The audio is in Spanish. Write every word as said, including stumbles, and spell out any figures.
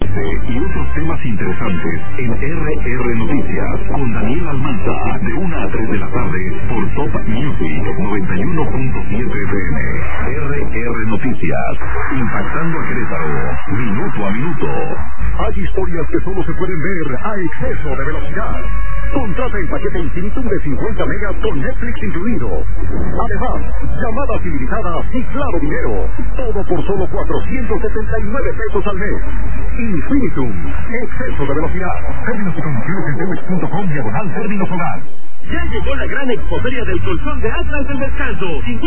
Este y otros temas interesantes en R R Noticias con Daniel Almanza de una a tres de la tarde por Top Music noventa y uno punto siete F M. R R Noticias, impactando a Querétaro, minuto a minuto. Hay historias que solo se pueden ver a exceso de velocidad. Contrata el paquete Infinitum de cincuenta megas con Netflix incluido. Además, llamadas ilimitadas y claro dinero. Todo por solo cuatrocientos setenta y nueve pesos al mes. Infinitum, exceso de velocidad. Términos y condiciones en dewex punto com diagonal términos hogar. Ya llegó la gran expoferia del colchón de Atlas del Descanso.